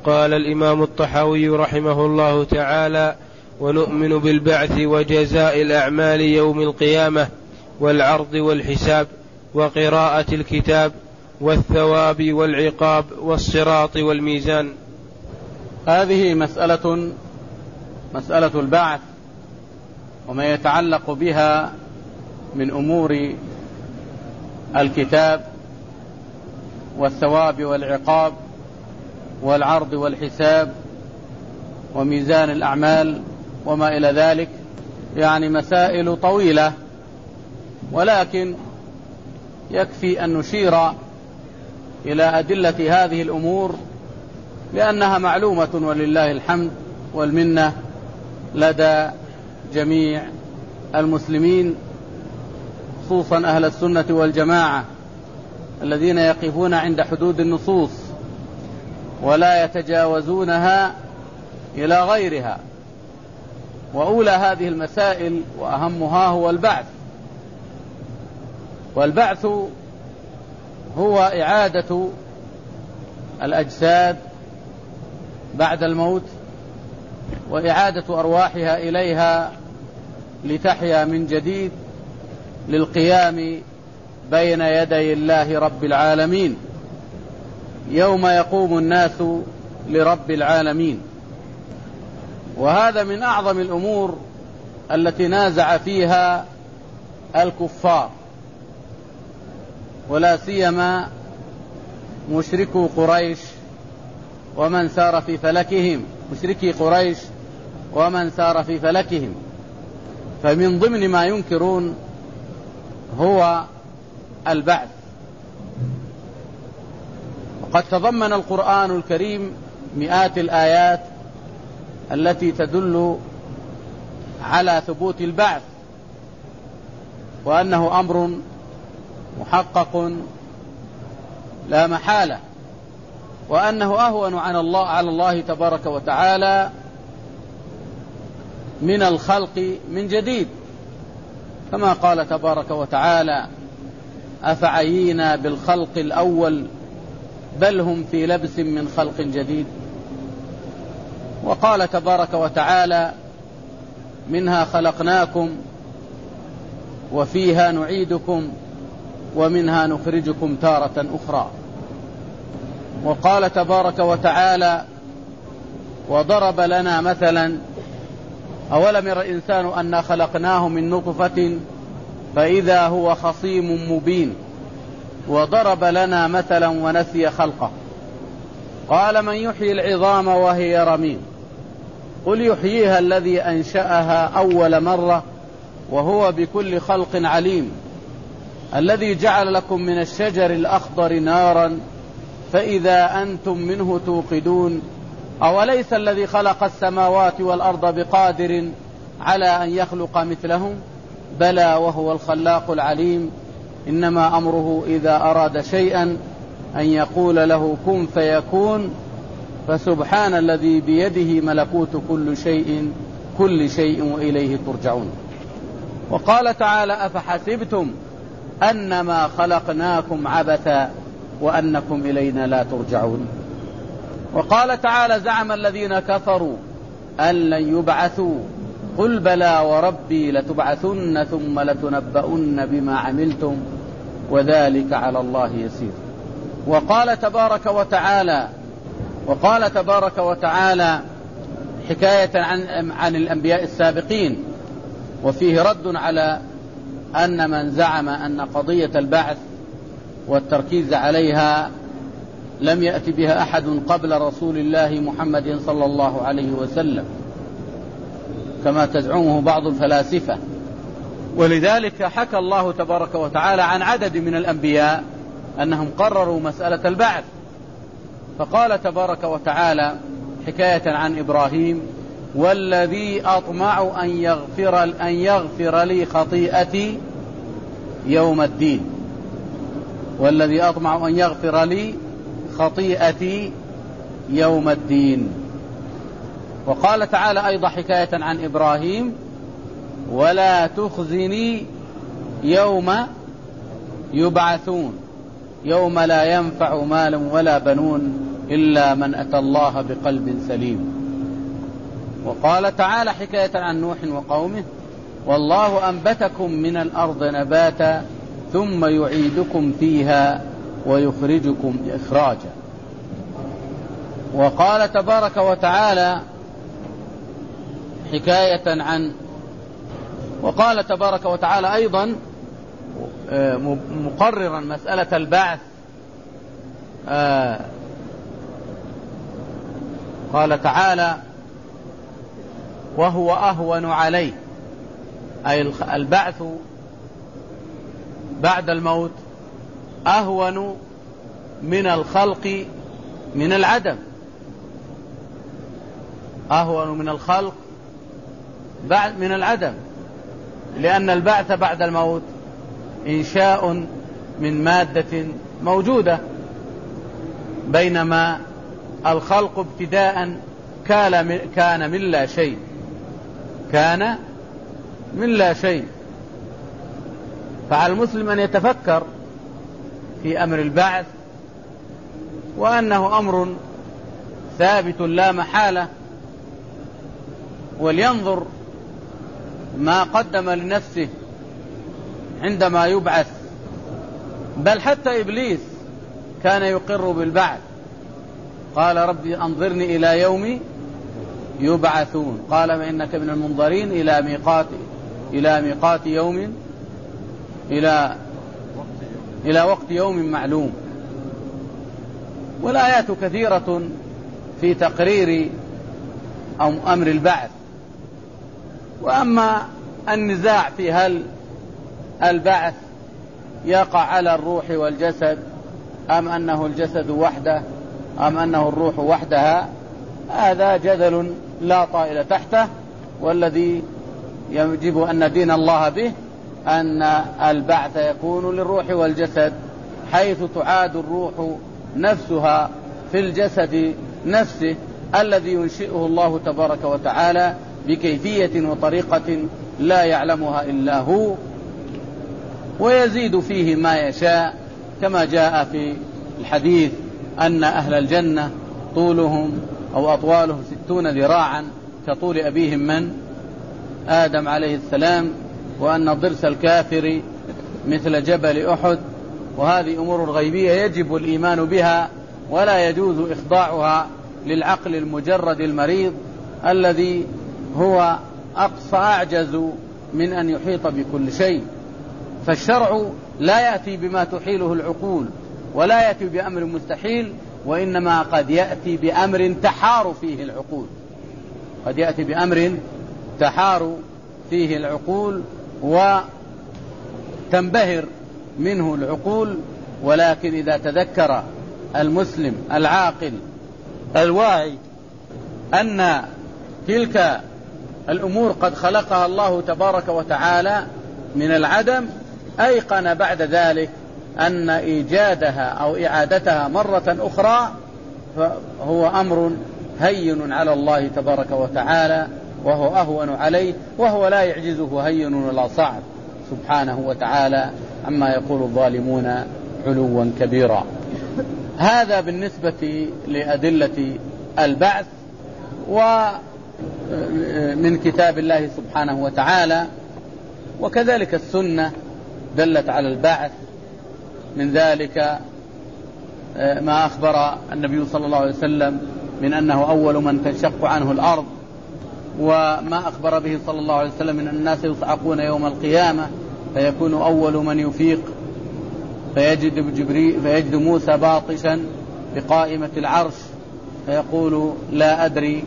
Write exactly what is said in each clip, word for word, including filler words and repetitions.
قال الإمام الطحاوي رحمه الله تعالى: ونؤمن بالبعث وجزاء الأعمال يوم القيامة والعرض والحساب وقراءة الكتاب والثواب والعقاب والصراط والميزان. هذه مسألة مسألة البعث وما يتعلق بها من أمور الكتاب والثواب والعقاب والعرض والحساب وميزان الأعمال وما إلى ذلك، يعني مسائل طويلة، ولكن يكفي أن نشير إلى أدلة هذه الأمور لأنها معلومة ولله الحمد والمنة لدى جميع المسلمين، خصوصا أهل السنة والجماعة الذين يقفون عند حدود النصوص ولا يتجاوزونها إلى غيرها. وأولى هذه المسائل وأهمها هو البعث. والبعث هو إعادة الأجساد بعد الموت وإعادة أرواحها إليها لتحيا من جديد للقيام بين يدي الله رب العالمين يوم يقوم الناس لرب العالمين. وهذا من أعظم الأمور التي نازع فيها الكفار، ولا سيما مشركو قريش ومن سار في فلكهم مشركي قريش ومن سار في فلكهم. فمن ضمن ما ينكرون هو البعث. وقد تضمن القرآن الكريم مئات الآيات التي تدل على ثبوت البعث وأنه أمر محقق لا محالة، وأنه أهون على الله على الله تبارك وتعالى من الخلق من جديد، كما قال تبارك وتعالى: أفعينا بالخلق الأول بل هم في لبس من خلق جديد. وقال تبارك وتعالى: منها خلقناكم وفيها نعيدكم ومنها نخرجكم تارة أخرى. وقال تبارك وتعالى: وضرب لنا مثلا أولم ير الإنسان أنا خلقناه من نطفة فإذا هو خصيم مبين وضرب لنا مثلا ونسي خلقه قال من يحيي العظام وهي رميم قل يحييها الذي أنشأها أول مرة وهو بكل خلق عليم الذي جعل لكم من الشجر الأخضر نارا فإذا أنتم منه توقدون أوليس الذي خلق السماوات والأرض بقادر على أن يخلق مثلهم بلى وهو الخلاق العليم إنما أمره إذا أراد شيئا أن يقول له كن فيكون فسبحان الذي بيده ملكوت كل شيء كل شيء وإليه ترجعون. وقال تعالى: أفحسبتم أنما خلقناكم عبثا وأنكم إلينا لا ترجعون. وقال تعالى: زعم الذين كفروا أن لن يبعثوا قل بلى وربي لتبعثن ثم لتنبؤن بما عملتم وذلك على الله يسير. وقال تبارك وتعالى وقال تبارك وتعالى حكاية عن, عن الأنبياء السابقين، وفيه رد على أن من زعم أن قضية البعث والتركيز عليها لم يأتي بها أحد قبل رسول الله محمد صلى الله عليه وسلم كما تزعمه بعض الفلاسفة. ولذلك حكى الله تبارك وتعالى عن عدد من الأنبياء أنهم قرروا مسألة البعث، فقال تبارك وتعالى حكاية عن إبراهيم: والذي أطمع أن يغفر, أن يغفر لي خطيئتي يوم الدين والذي أطمع أن يغفر لي خطيئتي يوم الدين. وقال تعالى أيضا حكاية عن إبراهيم: ولا تخزني يوم يبعثون يوم لا ينفع مال ولا بنون إلا من أتى الله بقلب سليم. وقال تعالى حكاية عن نوح وقومه: والله أنبتكم من الأرض نباتا ثم يعيدكم فيها ويخرجكم إخراجا. وقال تبارك وتعالى حكاية عن وقال تبارك وتعالى أيضا مقررا مسألة البعث، قال تعالى: وهو أهون عليه، أي البعث بعد الموت أهون من الخلق من العدم، أهون من الخلق بعد من العدم، لأن البعث بعد الموت إنشاء من مادة موجودة، بينما الخلق ابتداء كان من لا شيء، كان من لا شيء. فعلى المسلم أن يتفكر في أمر البعث، وأنه أمر ثابت لا محالة، ولينظر ما قدم لنفسه عندما يبعث. بل حتى إبليس كان يقر بالبعث، قال: ربي أنظرني إلى يوم يبعثون، قال: فإنك من المنظرين إلى ميقات إلى ميقات يوم إلى إلى وقت يوم معلوم. والآيات كثيرة في تقرير أمر البعث. وأما النزاع في هل البعث يقع على الروح والجسد أم أنه الجسد وحده أم أنه الروح وحدها، هذا جدل لا طائل تحته، والذي يجب أن ندين الله به أن البعث يكون للروح والجسد، حيث تعاد الروح نفسها في الجسد نفسه الذي ينشئه الله تبارك وتعالى بكيفية وطريقة لا يعلمها إلا هو، ويزيد فيه ما يشاء، كما جاء في الحديث أن أهل الجنة طولهم أو أطوالهم ستون ذراعا كطول أبيهم من آدم عليه السلام، وأن ضرس الكافر مثل جبل أحد. وهذه أمور غيبية يجب الإيمان بها، ولا يجوز إخضاعها للعقل المجرد المريض الذي هو أقصى أعجز من أن يحيط بكل شيء. فالشرع لا يأتي بما تحيله العقول، ولا يأتي بأمر مستحيل، وإنما قد يأتي بأمر تحار فيه العقول، قد يأتي بأمر تحار فيه العقول وتنبهر منه العقول. ولكن إذا تذكر المسلم العاقل الواعي أن تلك الأمور قد خلقها الله تبارك وتعالى من العدم، أيقن بعد ذلك أن إيجادها أو إعادتها مرة أخرى فهو أمر هين على الله تبارك وتعالى، وهو أهون عليه، وهو لا يعجزه هين ولا صعب سبحانه وتعالى عما يقول الظالمون علوا كبيرا. هذا بالنسبة لأدلة البعث ومن كتاب الله سبحانه وتعالى. وكذلك السنة دلت على البعث، من ذلك ما أخبر النبي صلى الله عليه وسلم من أنه أول من تنشق عنه الأرض، وما أخبر به صلى الله عليه وسلم من الناس يصعقون يوم القيامة فيكون أول من يفيق فيجد, جبريل فيجد موسى باطشا بقائمة العرش فيقول: لا أدري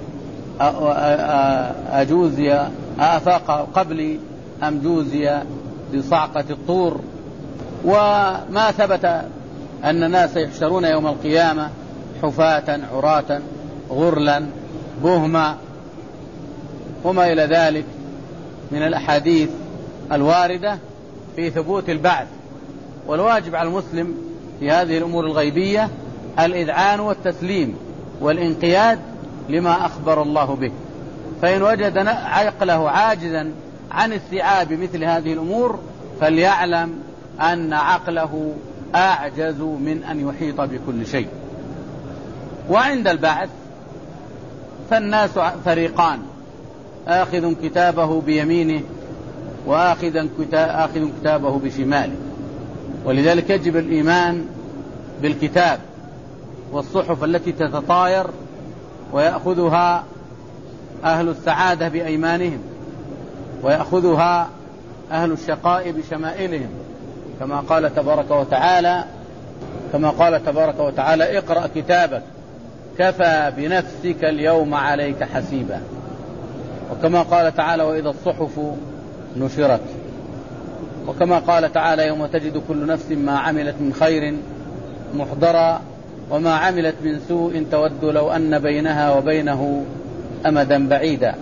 أجوزي أفاق قبلي أم جوزي بصعقة الطور. وما ثبت أن الناس يحشرون يوم القيامة حفاة عراة غرلا بهما وما إلى ذلك من الأحاديث الواردة في ثبوت البعث. والواجب على المسلم في هذه الأمور الغيبية الإذعان والتسليم والانقياد لما أخبر الله به. فإن وجد عقله عاجزا عن استيعاب مثل هذه الأمور فليعلم أن عقله أعجز من أن يحيط بكل شيء. وعند البعث فالناس فريقان: آخذ كتابه بيمينه وآخذ كتابه بشماله. ولذلك يجب الإيمان بالكتاب والصحف التي تتطاير ويأخذها أهل السعادة بأيمانهم ويأخذها أهل الشقاء بشمائلهم، كما قال تبارك وتعالى كما قال تبارك وتعالى: اقرأ كتابك كفى بنفسك اليوم عليك حسيبا. وكما قال تعالى: وإذا الصحف نشرت. وكما قال تعالى: يوم تجد كل نفس ما عملت من خير محضرا وما عملت من سوء تود لو أن بينها وبينه أمدا بعيدا.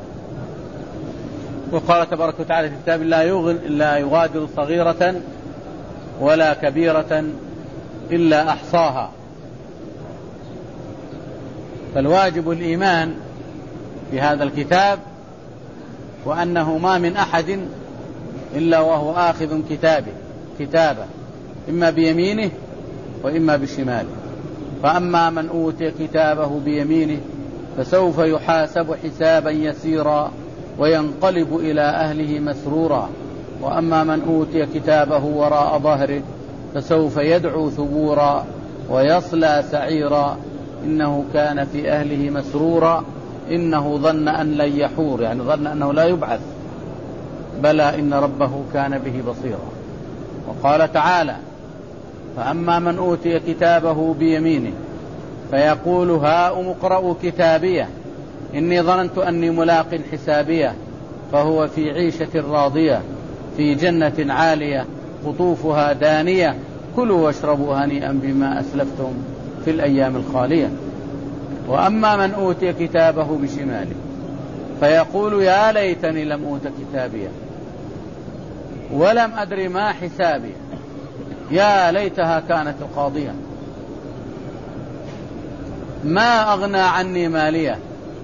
وقال تبارك وتعالى في كتاب: لا يغادر صغيرة ولا كبيرة إلا أحصاها. فالواجب الإيمان بهذا الكتاب، وأنه ما من أحد إلا وهو آخذ كتابه كتابه إما بيمينه وإما بشماله. فأما من أوتي كتابه بيمينه فسوف يحاسب حسابا يسيرا وينقلب إلى أهله مسرورا، وأما من أوتي كتابه وراء ظهره فسوف يدعو ثبورا ويصلى سعيرا إنه كان في أهله مسرورا إنه ظن أن لن يحور، يعني ظن أنه لا يبعث، بلى إن ربه كان به بصيرا. وقال تعالى: فأما من أوتي كتابه بيمينه فيقول هاؤم اقرءوا كتابيه إني ظننت أني ملاق حسابيه فهو في عيشة راضية في جنة عالية قطوفها دانية كلوا واشربوا هنيئا بما أسلفتم في الأيام الخالية. وأما من أوتي كتابه بشماله فيقول يا ليتني لم أوت كتابيه ولم أدر ما حسابي يا ليتها كانت القاضية ما أغنى عني مالية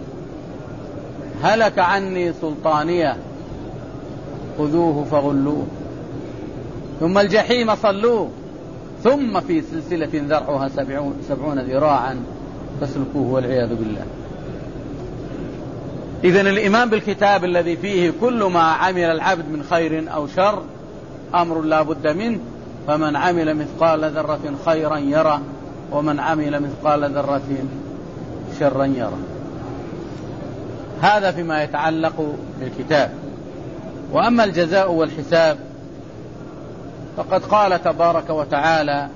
هلك عني سلطانية خذوه فغلوه ثم الجحيم صلوه ثم في سلسلة ذرعها سبعون, سبعون ذراعا فاسلكوه والعياذ بالله. إذن الإيمان بالكتاب الذي فيه كل ما عمل العبد من خير أو شر أمر لا بد منه، فمن عمل مثقال ذرة خيرا يرى ومن عمل مثقال ذرة شرا يرى. هذا فيما يتعلق بالكتاب. وأما الجزاء والحساب فقد قال تبارك وتعالى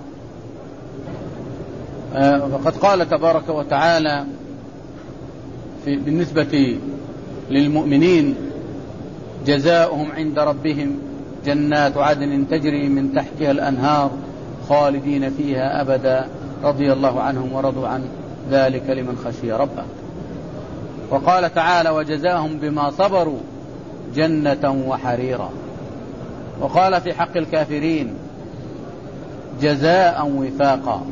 فقد قال تبارك وتعالى في بالنسبة للمؤمنين جزاؤهم عند ربهم جنات عدن تجري من تحتها الأنهار خالدين فيها أبدا رضي الله عنهم ورضوا عن ذلك لمن خشي ربه. وقال تعالى وجزاهم بما صبروا جنة وحريرا. وقال في حق الكافرين جزاء وفاقا.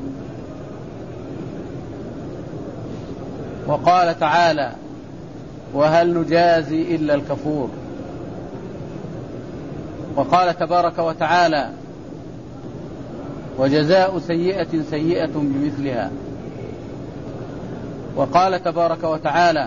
وقال تعالى وهل نجازي إلا الكفور. وقال تبارك وتعالى وجزاء سيئة سيئة بمثلها. وقال تبارك وتعالى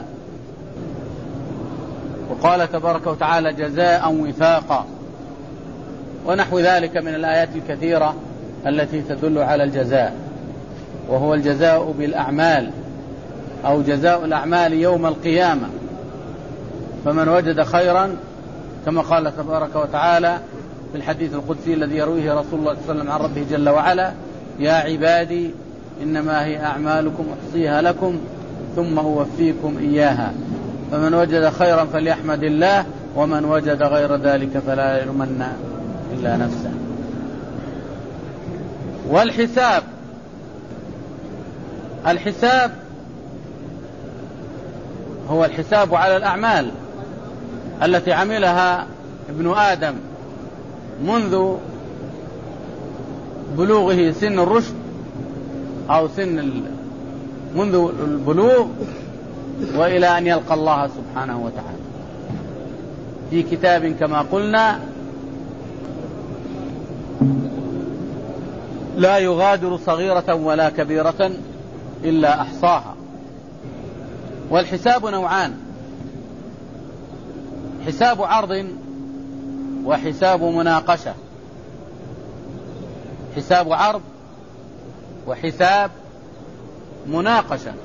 وقال تبارك وتعالى جزاء وفاقا، ونحو ذلك من الآيات الكثيرة التي تدل على الجزاء، وهو الجزاء بالأعمال أو جزاء الأعمال يوم القيامة. فمن وجد خيرا كما قال تبارك وتعالى في الحديث القدسي الذي يرويه رسول الله صلى الله عليه وسلم عن ربه جل وعلا يا عبادي إنما هي أعمالكم أحصيها لكم ثم أوفيكم إياها فمن وجد خيرا فليحمد الله ومن وجد غير ذلك فلا يلومن إلا نفسه. والحساب الحساب هو الحساب على الأعمال التي عملها ابن آدم منذ بلوغه سن الرشد أو سن منذ البلوغ وإلى أن يلقى الله سبحانه وتعالى في كتاب كما قلنا لا يغادر صغيرة ولا كبيرة إلا أحصاها. والحساب نوعان: حساب عرض وحساب مناقشة. حساب عرض وحساب مناقشة.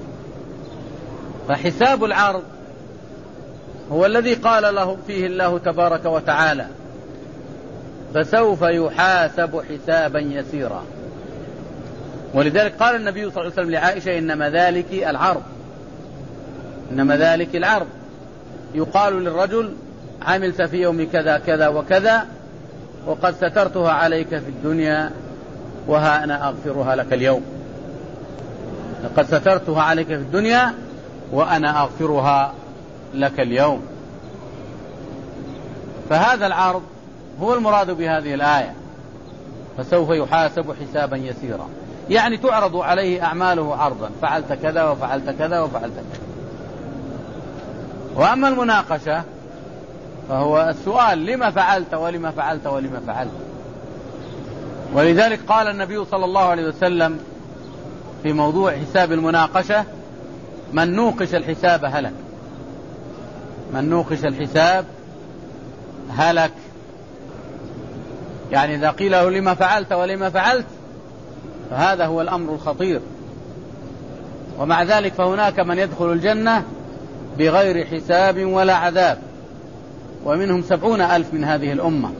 فحساب العرض هو الذي قال له فيه الله تبارك وتعالى: فسوف يحاسب حسابا يسيرا. ولذلك قال النبي صلى الله عليه وسلم لعائشة: إنما ذلك العرض، إنما ذلك العرض. يقال للرجل: عملت في يوم كذا كذا وكذا وقد سترتها عليك في الدنيا وها أنا أغفرها لك اليوم. لقد سترتها عليك في الدنيا وأنا أغفرها لك اليوم. فهذا العرض هو المراد بهذه الآية: فسوف يحاسب حسابا يسيرا، يعني تعرض عليه أعماله عرضا: فعلت كذا وفعلت كذا وفعلت كذا. وأما المناقشة فهو السؤال: لما فعلت ولما فعلت ولما فعلت. ولذلك قال النبي صلى الله عليه وسلم في موضوع حساب المناقشة: من نوقش الحساب هلك. من نوقش الحساب هلك. يعني إذا قيل له: لما فعلت ولما فعلت، فهذا هو الأمر الخطير. ومع ذلك فهناك من يدخل الجنة بغير حساب ولا عذاب، ومنهم سبعون ألف من هذه الأمة.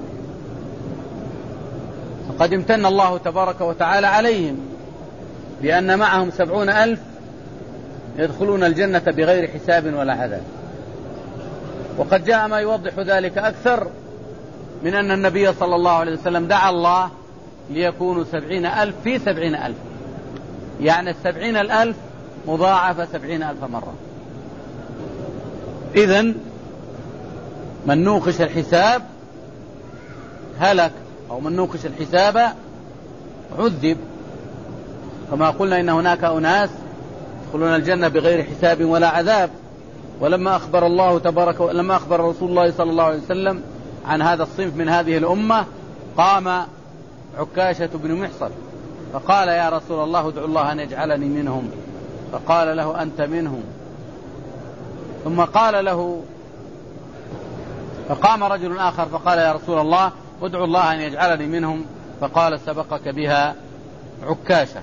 فقد امتن الله تبارك وتعالى عليهم بأن معهم سبعون ألف يدخلون الجنة بغير حساب ولا عذاب. وقد جاء ما يوضح ذلك أكثر من أن النبي صلى الله عليه وسلم دعا الله ليكونوا سبعين ألف في سبعين ألف، يعني السبعين الألف مضاعفة سبعين ألف مرة. إذن من نوقش الحساب هلك، أو من نوقش الحساب عذب. كما قلنا إن هناك أناس يدخلون الجنة بغير حساب ولا عذاب. ولما أخبر الله تبارك لما أخبر رسول الله صلى الله عليه وسلم عن هذا الصنف من هذه الأمة، قام عكاشة بن محصن فقال: يا رسول الله ادعو الله أن يجعلني منهم. فقال له: أنت منهم. ثم قال له فقام رجل آخر فقال: يا رسول الله ادعو الله أن يجعلني منهم. فقال: سبقك بها عكاشة.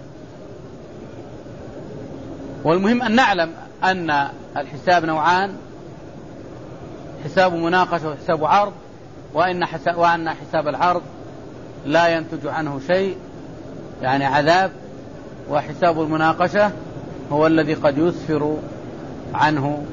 والمهم أن نعلم أن الحساب نوعان: حساب مناقشة وحساب عرض، وإن حساب, وأن حساب العرض لا ينتج عنه شيء، يعني عذاب. وحساب المناقشة هو الذي قد يسفر عنه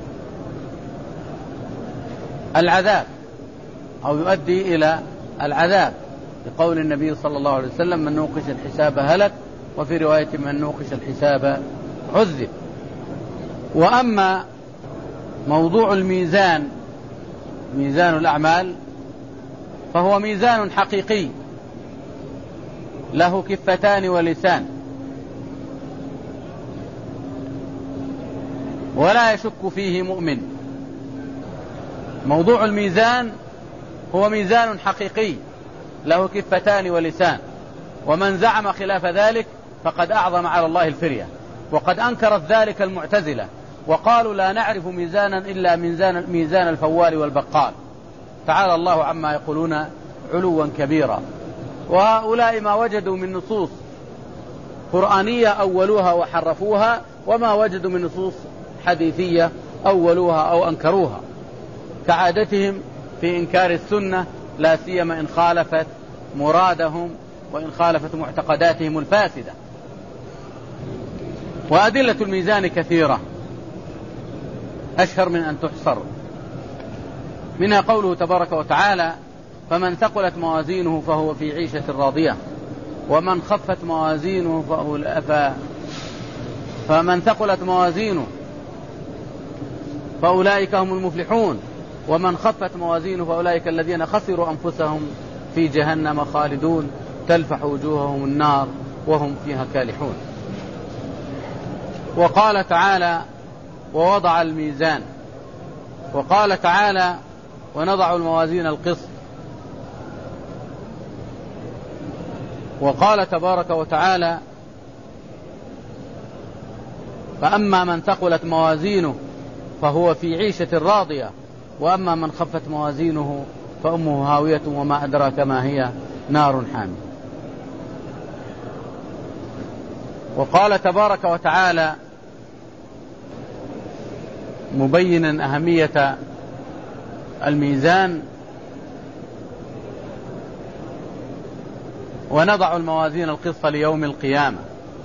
العذاب أو يؤدي إلى العذاب، لقول النبي صلى الله عليه وسلم: من نوقش الحساب هلك، وفي رواية: من نوقش الحساب عذب. وأما موضوع الميزان، ميزان الأعمال، فهو ميزان حقيقي له كفتان ولسان، ولا يشك فيه مؤمن. موضوع الميزان هو ميزان حقيقي له كفتان ولسان، ومن زعم خلاف ذلك فقد أعظم على الله الفرية. وقد أنكرت ذلك المعتزلة وقالوا: لا نعرف ميزانا إلا ميزان, ميزان الفوال والبقال. تعالى الله عما يقولون علوا كبيرا. وهؤلاء ما وجدوا من نصوص قرآنية أولوها وحرفوها، وما وجدوا من نصوص حديثية أولوها أو أنكروها، كعادتهم في إنكار السنة، لا سيما إن خالفت مرادهم وإن خالفت معتقداتهم الفاسدة. وأدلة الميزان كثيرة أشهر من أن تحصر. منها قوله تبارك وتعالى: فمن ثقلت موازينه فهو في عيشة راضية، ومن خفت موازينه فأولئك فمن ثقلت موازينه فأولئك هم المفلحون، ومن خفت موازينه فأولئك الذين خسروا أنفسهم في جهنم خالدون تلفح وجوههم النار وهم فيها كالحون. وقال تعالى: ووضع الميزان. وقال تعالى: ونضع الموازين القسط. وقال تبارك وتعالى: فأما من ثقلت موازينه فهو في عيشة راضية، وأما من خفت موازينه فأمه هاوية وما أدراك ما هي نار حامية. وقال تبارك وتعالى مبينا أهمية الميزان: ونضع الموازين القسط ليوم القيامة.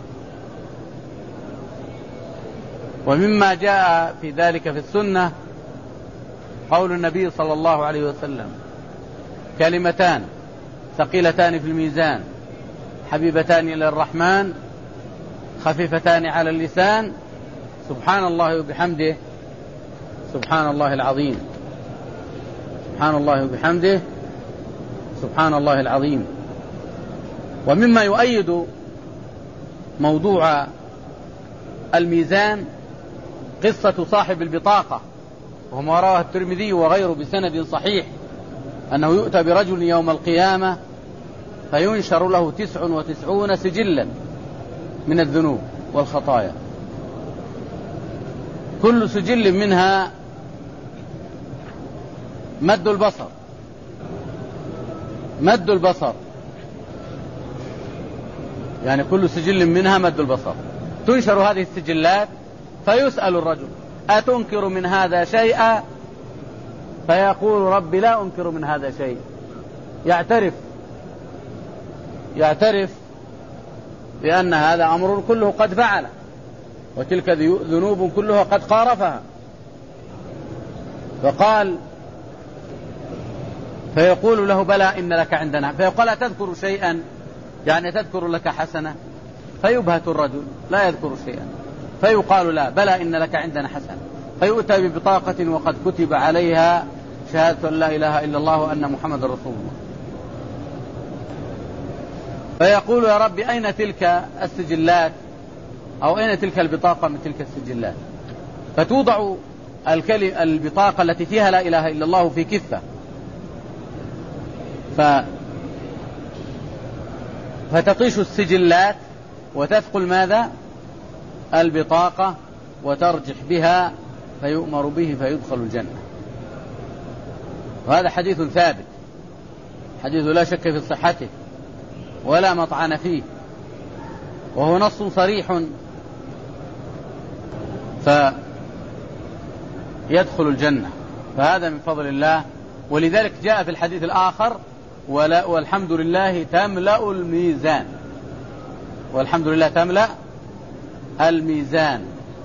ومما جاء في ذلك في السنة قول النبي صلى الله عليه وسلم: كلمتان ثقيلتان في الميزان حبيبتان إلى الرحمن خفيفتان على اللسان، سبحان الله وبحمده سبحان الله العظيم. سبحان الله وبحمده سبحان الله العظيم. ومما يؤيد موضوع الميزان قصة صاحب البطاقة، وما رواه الترمذي وغيره بسند صحيح، أنه يؤتى برجل يوم القيامة فينشر له تسع وتسعون سجلا من الذنوب والخطايا، كل سجل منها مد البصر مد البصر يعني كل سجل منها مد البصر. تنشر هذه السجلات فيسأل الرجل: أتنكر من هذا شيئا؟ فيقول: ربي لا أنكر من هذا شيء. يعترف يعترف بأن هذا أمر كله قد فعله، وتلك ذنوب كلها قد قارفها. فقال فيقول له: بلى إن لك عندنا. فيقول: أتذكر شيئا؟ يعني تذكر لك حسنة؟ فيبهت الرجل لا يذكر شيئا. فيقال: لا، بلى إن لك عندنا حسنة. فيؤتى ببطاقة وقد كتب عليها شهادة أن لا إله إلا الله وأن محمد رسول الله. فيقول: يا رب أين تلك السجلات، أو أين تلك البطاقة من تلك السجلات؟ فتوضع البطاقة التي فيها لا إله إلا الله في كفة، ف... فتطيش السجلات وتثقل ماذا؟ البطاقة، وترجح بها فيؤمر به فيدخل الجنة. وهذا حديث ثابت، حديث لا شك في صحته ولا مطعن فيه، وهو نص صريح، فيدخل الجنة. فهذا من فضل الله. ولذلك جاء في الحديث الآخر: والحمد لله تملأ الميزان. والحمد لله تملأ الميزان.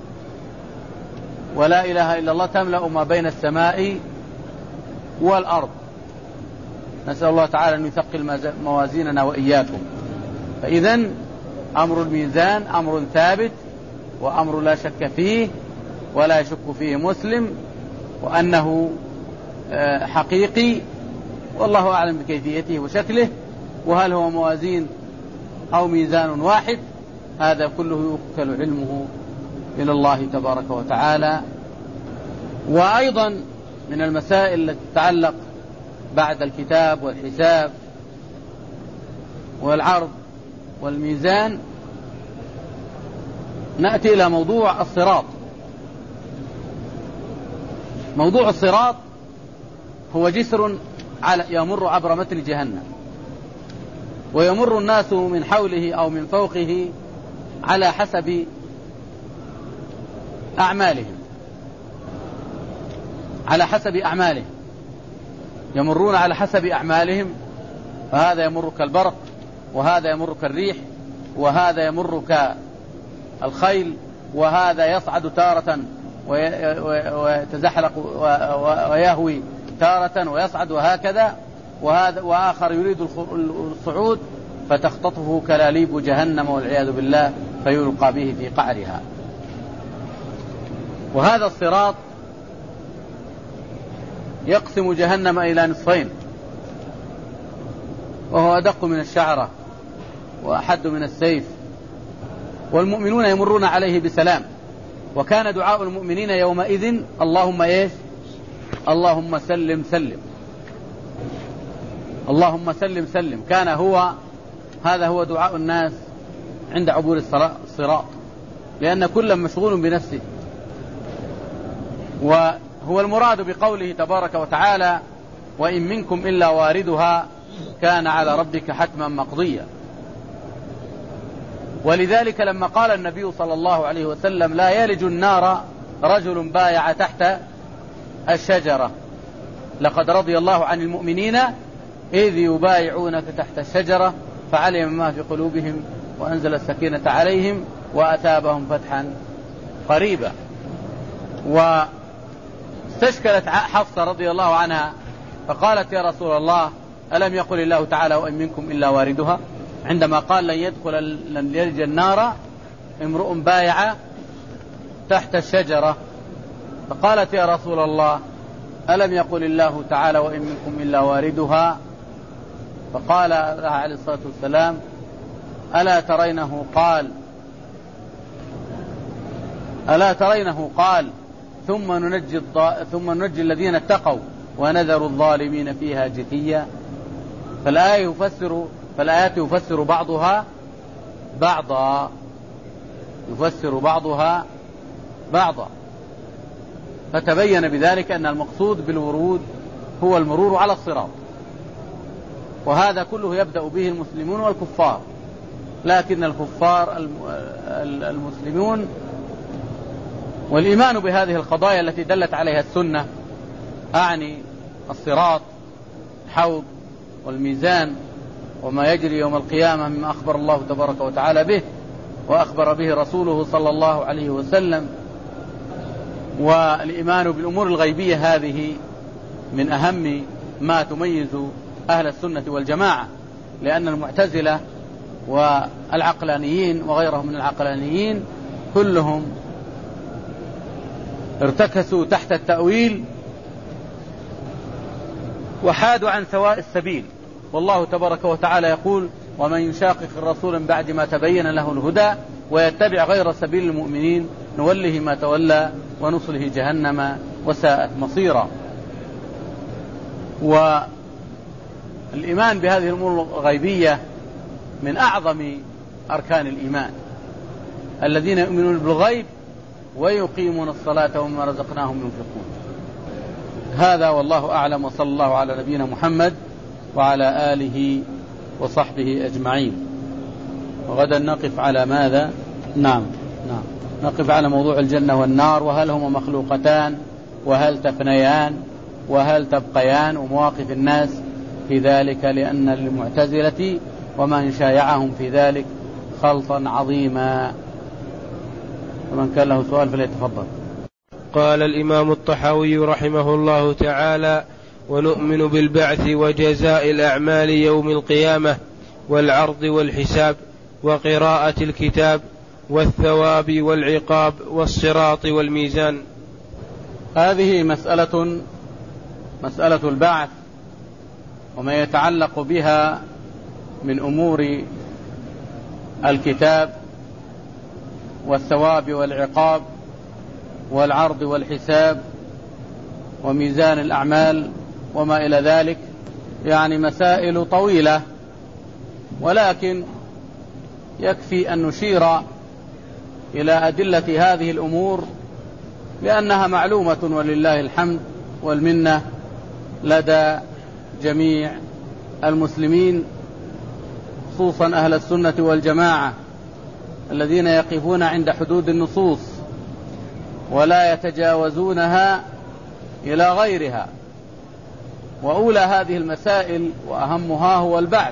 ولا إله إلا الله تملأ ما بين السماء والأرض. نسأل الله تعالى أن يثقل موازيننا وإياكم. فإذن أمر الميزان أمر ثابت، وأمر لا شك فيه ولا يشك فيه مسلم، وأنه حقيقي، والله أعلم بكيفيته وشكله. وهل هو موازين أو ميزان واحد؟ هذا كله يوكل علمه إلى الله تبارك وتعالى. وأيضا من المسائل التي تتعلق بعد الكتاب والحساب والعرض والميزان، نأتي إلى موضوع الصراط. موضوع الصراط هو جسر على يمر عبر متن جهنم، ويمر الناس من حوله أو من فوقه على حسب أعمالهم على حسب أعمالهم يمرون على حسب أعمالهم. فهذا يمر كالبرق، وهذا يمر كالريح، وهذا يمر كالخيل، وهذا يصعد تارة ويتزحلق ويهوي تارة ويصعد، وهكذا. وهذا وآخر يريد الصعود فتختطفه كلاليب جهنم والعياذ بالله فيلقى به في قعرها. وهذا الصراط يقسم جهنم إلى نصفين، وهو أدق من الشعرة وأحد من السيف، والمؤمنون يمرون عليه بسلام. وكان دعاء المؤمنين يومئذ: اللهم إيش؟ اللهم سلم سلم، اللهم سلم سلم. كان هو هذا هو دعاء الناس عند عبور الصراط. لأن كل مشغول بنفسه. وهو المراد بقوله تبارك وتعالى: وإن منكم إلا واردها كان على ربك حتما مقضيا. ولذلك لما قال النبي صلى الله عليه وسلم: لا يلج النار رجل بايع تحت الشجرة، لقد رضي الله عن المؤمنين إذ يبايعونك تحت الشجرة فعلم ما في قلوبهم وأنزل السكينة عليهم وأثابهم فتحا قريبا. واستشكلت حفصة رضي الله عنها فقالت: يا رسول الله، ألم يقل الله تعالى: وإن منكم إلا واردها، عندما قال: لن يدخل لن يلج النار امرؤ بايع تحت الشجرة. فقالت: يا رسول الله، ألم يقل الله تعالى: وإن منكم إلا واردها؟ فقال لها عليه الصلاة والسلام: ألا ترينه قال ألا ترينه قال ثم ننجي, ثم ننجي الذين اتقوا ونذر الظالمين فيها جثيا. فالآية يفسر فالآيات يفسر بعضها بعضا يفسر بعضها بعضا فتبين بذلك أن المقصود بالورود هو المرور على الصراط، وهذا كله يبدأ به المسلمون والكفار، لكن الكفار المسلمون والإيمان بهذه القضايا التي دلت عليها السنة، أعني الصراط، الحوض، والميزان، وما يجري يوم القيامة مما أخبر الله تبارك وتعالى به وأخبر به رسوله صلى الله عليه وسلم. والإيمان بالأمور الغيبية هذه من أهم ما تميز أهل السنة والجماعة، لأن المعتزلة والعقلانيين وغيرهم من العقلانيين كلهم ارتكسوا تحت التأويل وحادوا عن سواء السبيل. والله تبارك وتعالى يقول: ومن يشاقق الرسول من بعد ما تبين له الهدى ويتبع غير سبيل المؤمنين نوله ما تولى ونصله جهنم وساءت مصيرا. والإيمان بهذه الأمور الغيبية من أعظم أركان الإيمان، الذين يؤمنون بالغيب ويقيمون الصلاة ومما رزقناهم ينفقون. هذا والله أعلم، وصلى الله على نبينا محمد وعلى آله وصحبه أجمعين. وغدا نقف على ماذا؟ نعم نعم نقف على موضوع الجنة والنار، وهل هما مخلوقتان، وهل تفنيان، وهل تبقيان، ومواقف الناس في ذلك، لأن للمعتزلة ومن شايعهم في ذلك خلطا عظيما. ومن كان له سؤال فليتفضل. قال الإمام الطحاوي رحمه الله تعالى: ونؤمن بالبعث وجزاء الأعمال يوم القيامة والعرض والحساب وقراءة الكتاب والثواب والعقاب والصراط والميزان. هذه مسألة مسألة البعث وما يتعلق بها من أمور الكتاب والثواب والعقاب والعرض والحساب وميزان الأعمال وما إلى ذلك، يعني مسائل طويلة، ولكن يكفي أن نشير إلى أدلة هذه الأمور لأنها معلومة ولله الحمد والمنة لدى جميع المسلمين، خصوصا أهل السنة والجماعة الذين يقفون عند حدود النصوص ولا يتجاوزونها إلى غيرها. وأولى هذه المسائل وأهمها هو البعث.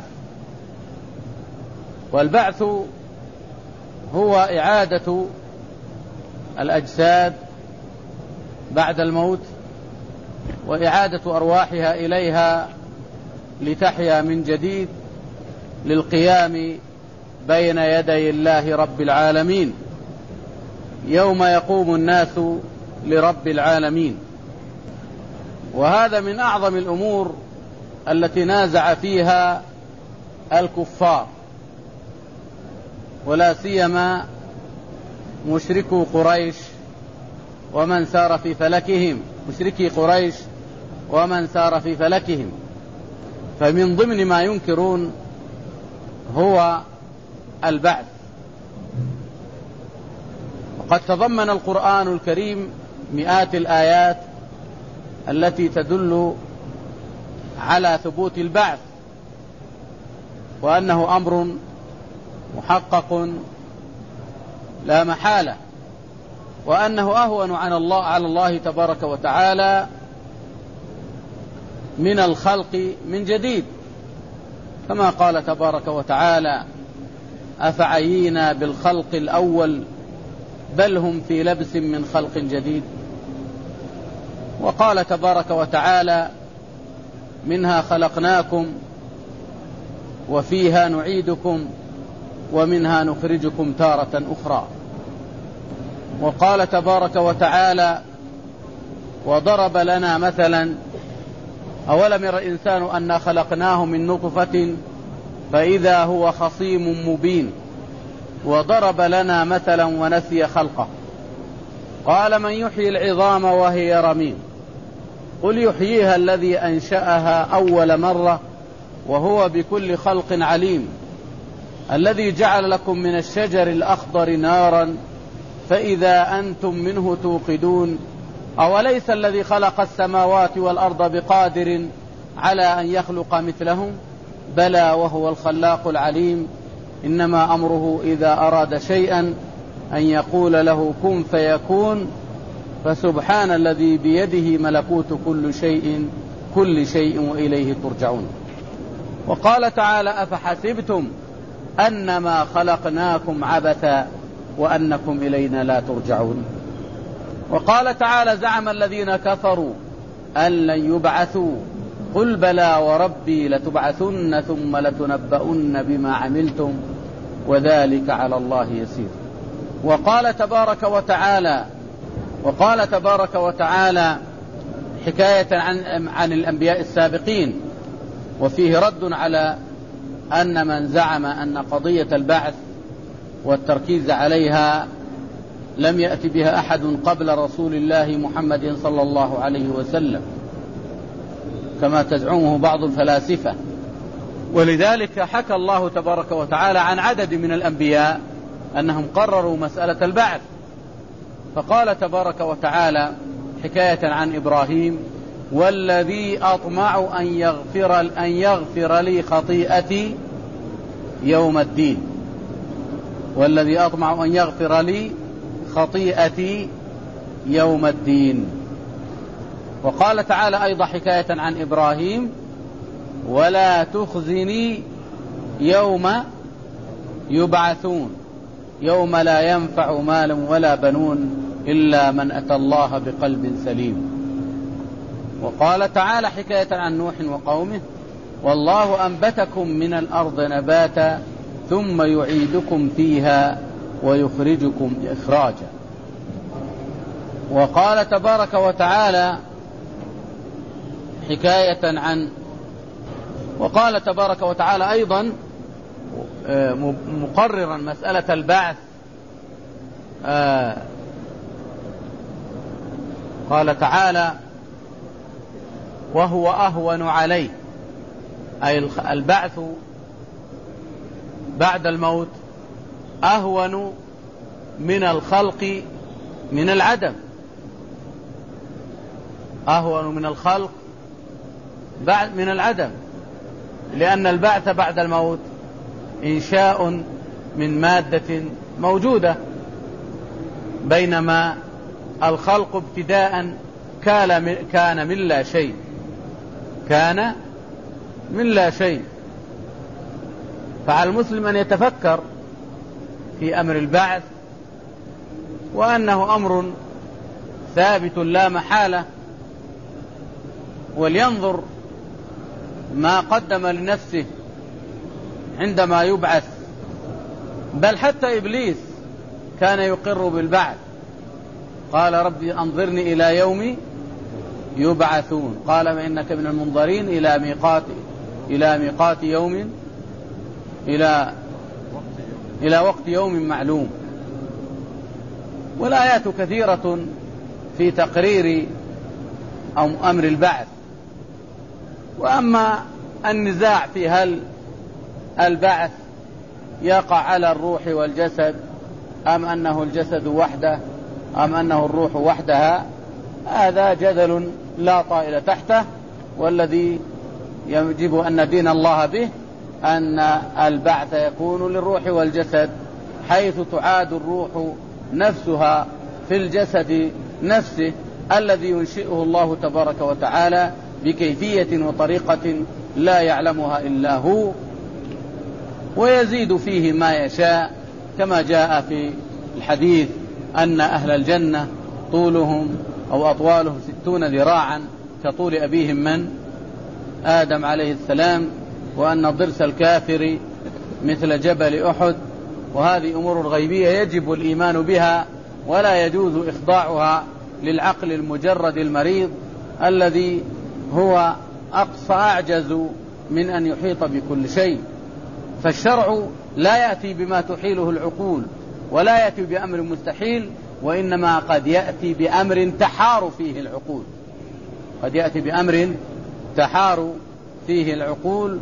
والبعث هو إعادة الأجساد بعد الموت وإعادة أرواحها إليها لتحيا من جديد للقيام بين يدي الله رب العالمين يوم يقوم الناس لرب العالمين. وهذا من أعظم الأمور التي نازع فيها الكفار، ولا سيما مشركو قريش ومن سار في فلكهم مشركي قريش ومن سار في فلكهم. فمن ضمن ما ينكرون هو البعث، وقد تضمن القرآن الكريم مئات الآيات التي تدل على ثبوت البعث، وأنه أمر محقق لا محالة، وأنه أهون على الله على الله تبارك وتعالى من الخلق من جديد، كما قال تبارك وتعالى: أفعينا بالخلق الأول بل هم في لبس من خلق جديد. وقال تبارك وتعالى: منها خلقناكم وفيها نعيدكم ومنها نخرجكم تارة أخرى. وقال تبارك وتعالى: وضرب لنا مثلا أولم ير الإنسان أنا خلقناه من نطفة فإذا هو خصيم مبين وضرب لنا مثلا ونسي خلقه قال من يحيي العظام وهي رميم قل يحييها الذي أنشأها أول مرة وهو بكل خلق عليم الذي جعل لكم من الشجر الأخضر نارا فإذا أنتم منه توقدون أوليس الذي خلق السماوات والأرض بقادر على أن يخلق مثلهم بلى وهو الخلاق العليم إنما أمره إذا أراد شيئا أن يقول له كن فيكون فسبحان الذي بيده ملكوت كل شيء كل شيء وإليه ترجعون. وقال تعالى: أفحسبتم أنما خلقناكم عبثا وأنكم إلينا لا ترجعون. وقال تعالى: زعم الذين كفروا أن لن يبعثوا قل بلى وربي لتبعثن ثم لتنبؤن بما عملتم وذلك على الله يسير. وقال تبارك وتعالى وقال تبارك وتعالى حكاية عن, عن الأنبياء السابقين، وفيه رد على أن من زعم أن قضية البعث والتركيز عليها لم يأتي بها أحد قبل رسول الله محمد صلى الله عليه وسلم كما تزعمه بعض الفلاسفة. ولذلك حكى الله تبارك وتعالى عن عدد من الأنبياء أنهم قرروا مسألة البعث، فقال تبارك وتعالى حكاية عن إبراهيم: والذي أطمع أن يغفر, أن يغفر لي خطيئتي يوم الدين والذي أطمع أن يغفر لي خطيئتي يوم الدين. وقال تعالى أيضا حكاية عن إبراهيم: ولا تخزني يوم يبعثون يوم لا ينفع مال ولا بنون إلا من أتى الله بقلب سليم. وقال تعالى حكاية عن نوح وقومه: والله أنبتكم من الأرض نباتا ثم يعيدكم فيها ويخرجكم إخراجا. وقال تبارك وتعالى حكاية عن وقال تبارك وتعالى أيضا مقررا مسألة البعث: قال تعالى: وهو أهون عليه، أي البعث بعد الموت أهون من الخلق من العدم، أهون من الخلق بعد من العدم، لأن البعث بعد الموت إنشاء من مادة موجودة، بينما الخلق ابتداء كان من لا شيء كان من لا شيء. فعلى المسلم أن يتفكر في أمر البعث، وأنه أمر ثابت لا محالة، ولينظر ما قدم لنفسه عندما يبعث. بل حتى إبليس كان يقر بالبعث، قال: ربي أنظرني إلى يوم يبعثون، قال: فإنك من المنظرين إلى ميقات إلى ميقات يوم إلى إلى وقت يوم معلوم. والآيات كثيرة في تقرير أمر البعث. وأما النزاع في هل البعث يقع على الروح والجسد أم أنه الجسد وحده أم أنه الروح وحدها، هذا جدل لا طائل تحته. والذي يجب أن ندين الله به أن البعث يكون للروح والجسد، حيث تعاد الروح نفسها في الجسد نفسه الذي ينشئه الله تبارك وتعالى بكيفية وطريقة لا يعلمها إلا هو، ويزيد فيه ما يشاء، كما جاء في الحديث أن أهل الجنة طولهم أو أطوالهم ستون ذراعا كطول أبيهم من آدم عليه السلام، وأن ضرس الكافر مثل جبل أحد. وهذه أمور غيبية يجب الإيمان بها، ولا يجوز إخضاعها للعقل المجرد المريض الذي هو أقصى أعجز من أن يحيط بكل شيء. فالشرع لا يأتي بما تحيله العقول، ولا يأتي بأمر مستحيل، وإنما قد يأتي بأمر تحار فيه العقول، قد يأتي بأمر تحار فيه العقول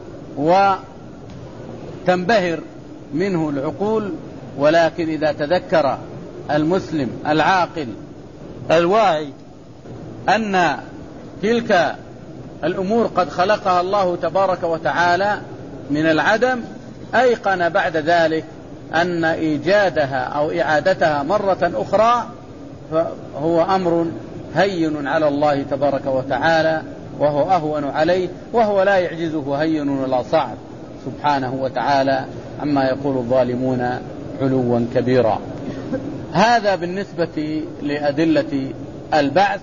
وتنبهر منه العقول. ولكن إذا تذكر المسلم العاقل الواعي أن تلك الأمور قد خلقها الله تبارك وتعالى من العدم، أيقن بعد ذلك أن إيجادها أو إعادتها مرة أخرى فهو أمر هين على الله تبارك وتعالى، وهو أهون عليه، وهو لا يعجزه هين ولا صعب سبحانه وتعالى عما يقول الظالمون علوا كبيرا. هذا بالنسبة لأدلة البعث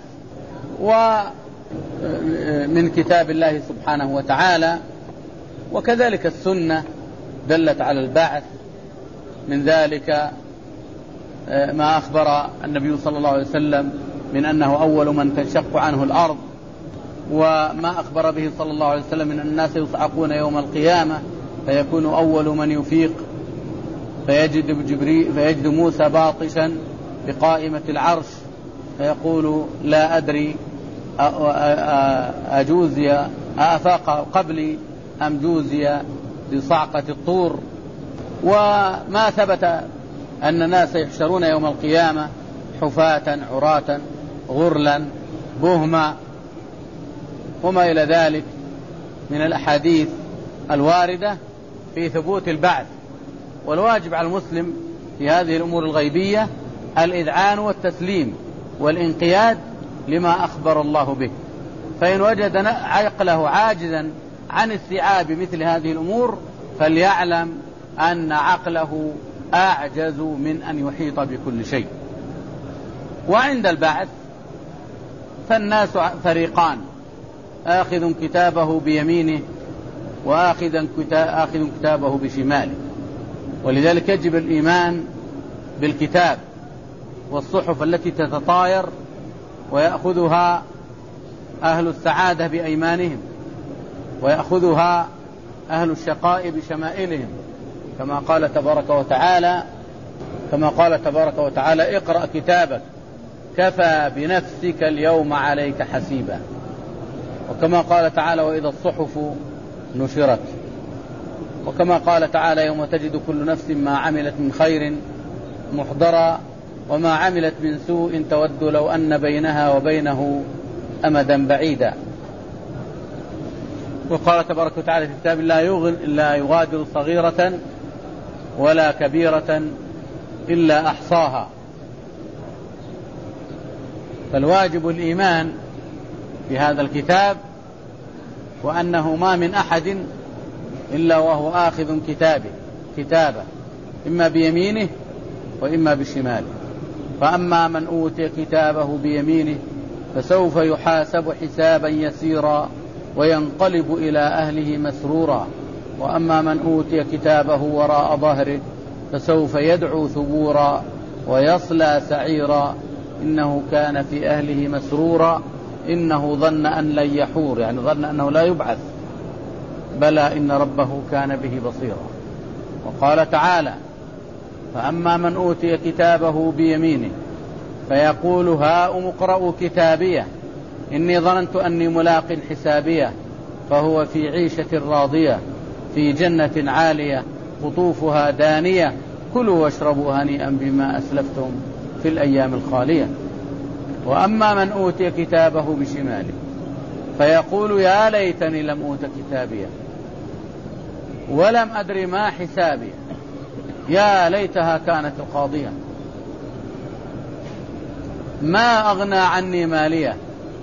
ومن كتاب الله سبحانه وتعالى. وكذلك السنة دلت على البعث، من ذلك ما أخبر النبي صلى الله عليه وسلم من أنه أول من تنشق عنه الأرض، وما أخبر به صلى الله عليه وسلم من الناس يصعقون يوم القيامة فيكون أول من يفيق فيجد, جبريل فيجد موسى باطشا بقائمة العرش فيقول لا أدري أجوزي أفاق قبلي أم جوزي بصعقة الطور. وما ثبت أن الناس يحشرون يوم القيامة حفاة عراة غرلا بهما وما إلى ذلك من الأحاديث الواردة في ثبوت البعث. والواجب على المسلم في هذه الأمور الغيبية الإذعان والتسليم والانقياد لما أخبر الله به. فإن وجد عقله عاجزا عن استيعاب مثل هذه الأمور فليعلم أن عقله أعجز من أن يحيط بكل شيء. وعند البعث فالناس فريقان، آخذ كتابه بيمينه وآخذ كتابه بشماله. ولذلك يجب الإيمان بالكتاب والصحف التي تتطاير ويأخذها أهل السعادة بأيمانهم ويأخذها أهل الشقاء بشمائلهم، كما قال تبارك وتعالى كما قال تبارك وتعالى اقرأ كتابك كفى بنفسك اليوم عليك حسيبا. وكما قال تعالى وإذا الصحف نشرت. وكما قال تعالى يوم تجد كل نفس ما عملت من خير محضرا وما عملت من سوء تود لو أن بينها وبينه أمدا بعيدا. وقال تبارك وتعالى في كتاب لا يغادر صغيرة ولا كبيرة إلا أحصاها. فالواجب الإيمان بهذا الكتاب وأنه ما من أحد إلا وهو آخذ كتابه كتابه إما بيمينه وإما بشماله. فأما من أوتي كتابه بيمينه فسوف يحاسب حسابا يسيرا وينقلب إلى أهله مسرورا. وأما من أوتي كتابه وراء ظهره فسوف يدعو ثبورا ويصلى سعيرا إنه كان في أهله مسرورا إنه ظن أن لن يحور، يعني ظن أنه لا يبعث، بلى إن ربه كان به بصيرا. وقال تعالى فأما من أوتي كتابه بيمينه فيقول هاؤم اقرءوا كتابيه إني ظننت أني ملاق حسابيه فهو في عيشة راضية في جنة عالية قطوفها دانية كلوا واشربوا هنيئا بما أسلفتم في الأيام الخالية. وأما من أوتي كتابه بشماله فيقول يا ليتني لم أوت كتابيه ولم أدر ما حسابي يا ليتها كانت القاضية ما أغنى عني مالية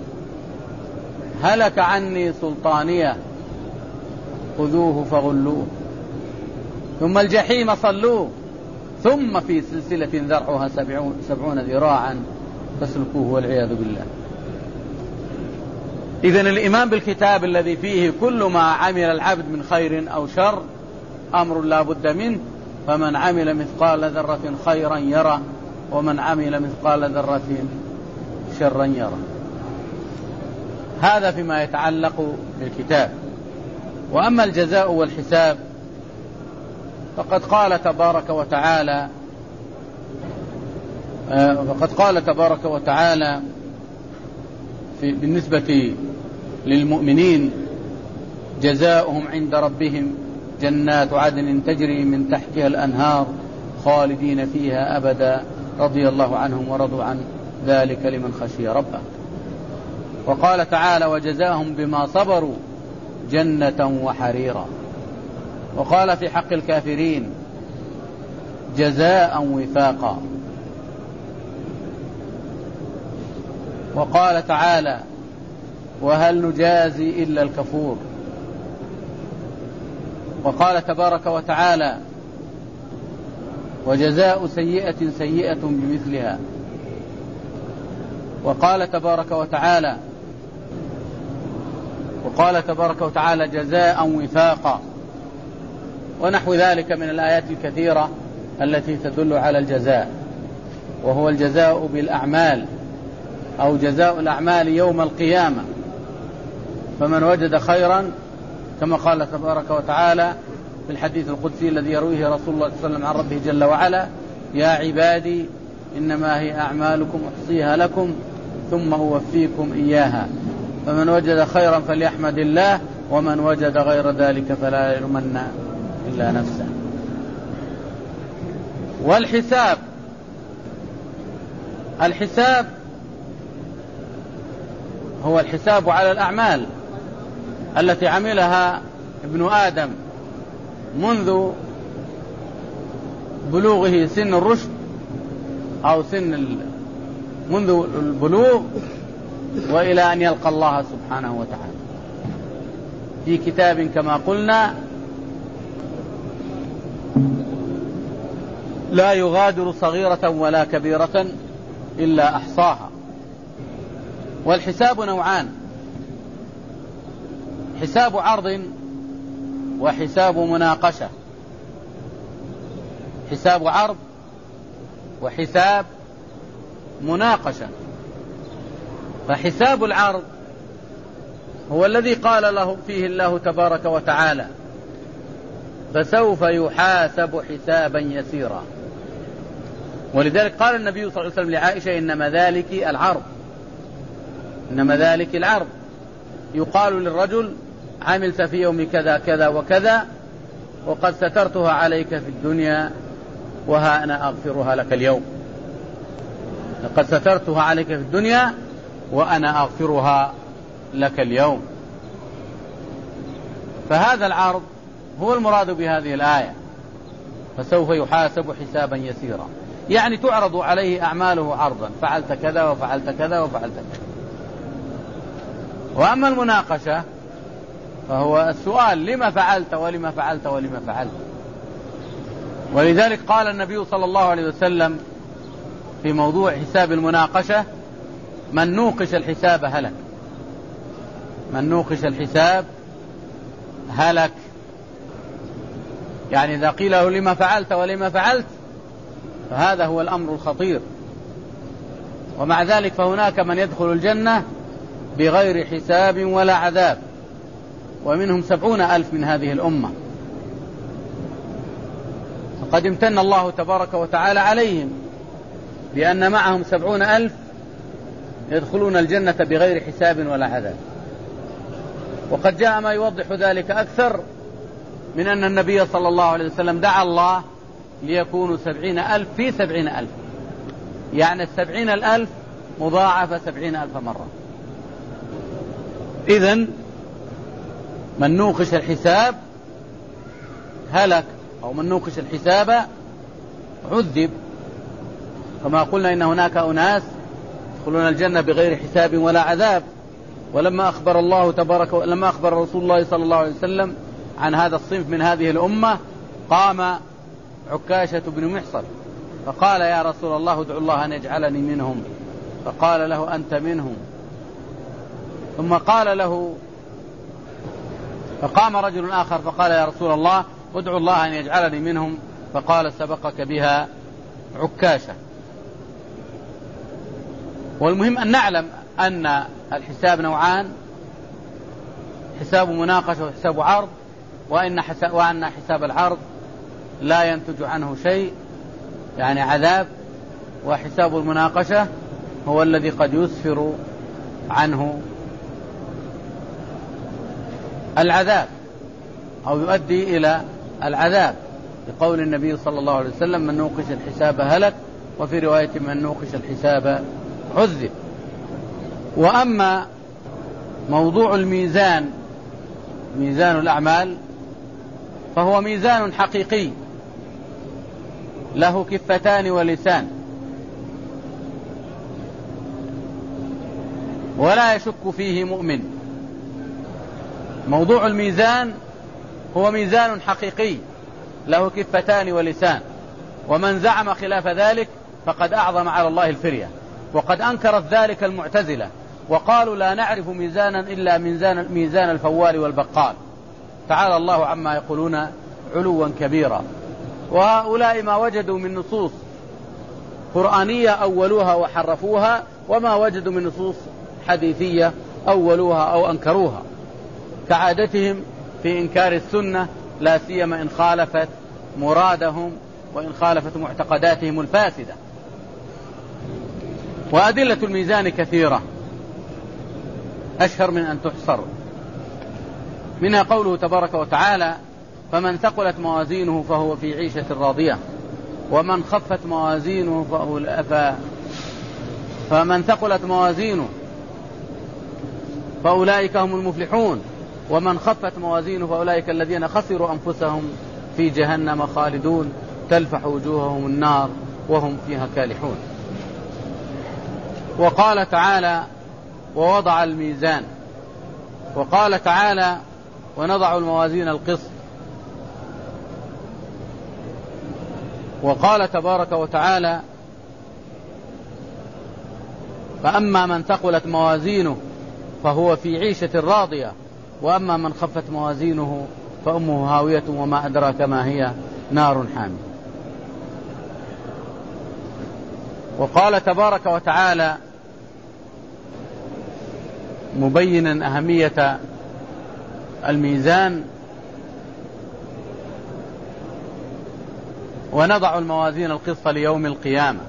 هلك عني سلطانية خذوه فغلوه ثم الجحيم صلوه ثم في سلسلة ذرعها سبعون, سبعون ذراعا فاسلكوه والعياذ بالله. إذن الإيمان بالكتاب الذي فيه كل ما عمل العبد من خير أو شر أمر لا بد منه، فمن عمل مثقال ذرة خيرا يرى ومن عمل مثقال ذرة شرا يرى. هذا فيما يتعلق بالكتاب. وأما الجزاء والحساب فقد قال تبارك وتعالى فقد قال تبارك وتعالى في بالنسبة للمؤمنين جزاؤهم عند ربهم جنات عدن تجري من تحتها الأنهار خالدين فيها أبدا رضي الله عنهم ورضوا عن ذلك لمن خشي ربه. وقال تعالى وجزاهم بما صبروا جنة وحريرا. وقال في حق الكافرين جزاء وفاقا. وقال تعالى وهل نجازي إلا الكفور. وقال تبارك وتعالى وجزاء سيئة سيئة بمثلها. وقال تبارك وتعالى وقال تبارك وتعالى جزاء وفاقا، ونحو ذلك من الآيات الكثيرة التي تدل على الجزاء، وهو الجزاء بالأعمال أو جزاء الأعمال يوم القيامة. فمن وجد خيرا كما قال تبارك وتعالى في الحديث القدسي الذي يرويه رسول الله صلى الله عليه وسلم عن ربه جل وعلا يا عبادي إنما هي أعمالكم أحصيها لكم ثم أوفيكم إياها فمن وجد خيرا فليحمد الله ومن وجد غير ذلك فلا يلومن إلا نفسه. والحساب الحساب هو الحساب على الأعمال التي عملها ابن آدم منذ بلوغه سن الرشد أو سن منذ البلوغ وإلى أن يلقى الله سبحانه وتعالى في كتاب كما قلنا لا يغادر صغيرة ولا كبيرة إلا أحصاها. والحساب نوعان، حساب عرض وحساب مناقشة. حساب عرض وحساب مناقشة. فحساب العرض هو الذي قال له فيه الله تبارك وتعالى فسوف يحاسب حسابا يسيرا. ولذلك قال النبي صلى الله عليه وسلم لعائشة إنما ذلك العرض إنما ذلك العرض يقال للرجل عملت في يوم كذا كذا وكذا وقد سترتها عليك في الدنيا وها أنا أغفرها لك اليوم. لقد سترتها عليك في الدنيا وأنا أغفرها لك اليوم. فهذا العرض هو المراد بهذه الآية فسوف يحاسب حسابا يسيرا، يعني تعرض عليه أعماله عرضا فعلت كذا وفعلت كذا وفعلت كذا. وأما المناقشة فهو السؤال لما فعلت ولما فعلت ولما فعلت. ولذلك قال النبي صلى الله عليه وسلم في موضوع حساب المناقشة من نوقش الحساب هلك. من نوقش الحساب هلك، يعني إذا قيل له لما فعلت ولما فعلت فهذا هو الأمر الخطير. ومع ذلك فهناك من يدخل الجنة بغير حساب ولا عذاب، ومنهم سبعون ألف من هذه الأمة. فقد امتن الله تبارك وتعالى عليهم بأن معهم سبعون ألف يدخلون الجنة بغير حساب ولا عذاب. وقد جاء ما يوضح ذلك أكثر من أن النبي صلى الله عليه وسلم دعا الله ليكونوا سبعين ألف في سبعين ألف، يعني السبعين الألف مضاعفة سبعين ألف مرة. إذن من نوقش الحساب هلك، أو من نوقش الحساب عذب، كما قلنا إن هناك أناس يدخلون الجنة بغير حساب ولا عذاب. ولما أخبر الله تبارك لما أخبر رسول الله صلى الله عليه وسلم عن هذا الصنف من هذه الأمة قام عكاشة بن محصن فقال يا رسول الله ادعو الله أن يجعلني منهم، فقال له أنت منهم. ثم قال له فقام رجل آخر فقال يا رسول الله ادعو الله أن يجعلني منهم، فقال سبقك بها عكاشة. والمهم أن نعلم أن الحساب نوعان، حساب مناقشة وحساب عرض، وإن حساب, وأن حساب العرض لا ينتج عنه شيء يعني عذاب، وحساب المناقشة هو الذي قد يسفر عنه العذاب أو يؤدي إلى العذاب، لقول النبي صلى الله عليه وسلم من نوقش الحساب هلك، وفي رواية من نوقش الحساب عذب. وأما موضوع الميزان ميزان الأعمال فهو ميزان حقيقي له كفتان ولسان، ولا يشك فيه مؤمن. موضوع الميزان هو ميزان حقيقي له كفتان ولسان، ومن زعم خلاف ذلك فقد أعظم على الله الفرية. وقد أنكرت ذلك المعتزلة وقالوا لا نعرف ميزانا إلا ميزان, ميزان الفوال والبقال، تعالى الله عما يقولون علوا كبيرا. وهؤلاء ما وجدوا من نصوص قرآنية أولوها وحرفوها، وما وجدوا من نصوص حديثية أولوها أو أنكروها، كعادتهم في إنكار السنة، لا سيما إن خالفت مرادهم وإن خالفت معتقداتهم الفاسدة. وأدلة الميزان كثيرة أشهر من أن تحصر، منها قوله تبارك وتعالى فمن ثقلت موازينه فهو في عيشة راضية ومن خفت موازينه فمن ثقلت موازينه فأولئك هم المفلحون ومن خفت موازينه فأولئك الذين خسروا أنفسهم في جهنم خالدون تلفح وجوههم النار وهم فيها كالحون. وقال تعالى ووضع الميزان، وقال تعالى ونضع الموازين القسط، وقال تبارك وتعالى فأما من ثقلت موازينه فهو في عيشة راضية وأما من خفت موازينه فأمه هاوية وما أدراك ما هي نار حامية. وقال تبارك وتعالى مبينا أهمية الميزان ونضع الموازين القسط ليوم القيامة.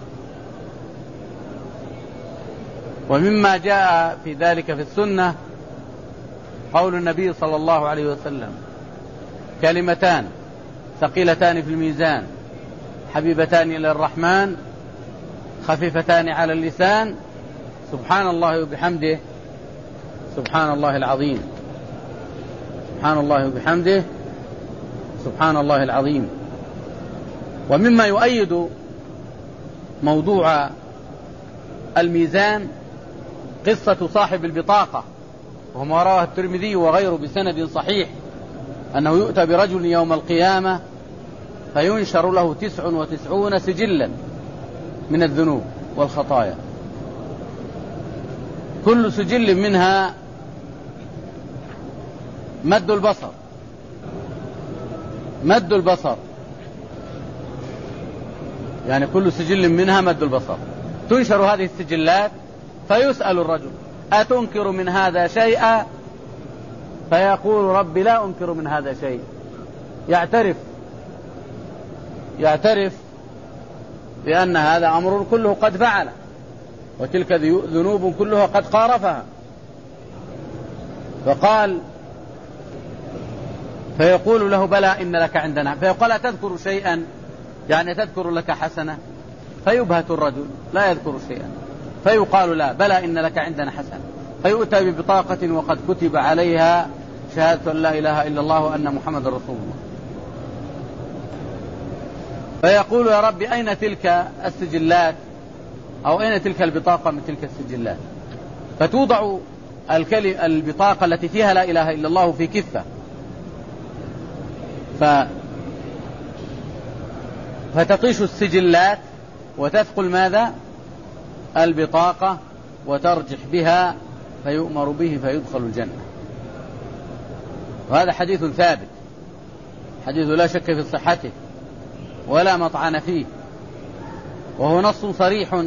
ومما جاء في ذلك في السنة قول النبي صلى الله عليه وسلم كلمتان ثقيلتان في الميزان حبيبتان إلى الرحمن خفيفتان على اللسان سبحان الله وبحمده سبحان الله العظيم. سبحان الله وبحمده سبحان الله العظيم. ومما يؤيد موضوع الميزان قصة صاحب البطاقة، وما رواه الترمذي وغيره بسند صحيح أنه يؤتى برجل يوم القيامة فينشر له تسع وتسعون سجلا من الذنوب والخطايا، كل سجل منها مد البصر مد البصر يعني كل سجل منها مد البصر. تنشر هذه السجلات فيسأل الرجل أتنكر من هذا شيئا؟ فيقول ربي لا أنكر من هذا شيء. يعترف يعترف بأن هذا أمر كله قد فعله وتلك ذنوب كلها قد قارفها. فقال فيقول له بلى إن لك عندنا، فيقول أتذكر شيئا يعني تذكر لك حسنة؟ فيبهت الرجل لا يذكر شيئا، فيقال لا بلى إن لك عندنا حسنة، فيؤتى ببطاقة وقد كتب عليها شهادة أن لا إله إلا الله وأن محمد رسول الله، فيقول يا رب أين تلك السجلات أو أين تلك البطاقة من تلك السجلات؟ فتوضع البطاقة التي فيها لا إله إلا الله في كفة، ف... فتطيش السجلات وتثقل ماذا؟ البطاقة وترجح بها فيؤمر به فيدخل الجنة. وهذا حديث ثابت، حديث لا شك في صحته ولا مطعن فيه، وهو نص صريح،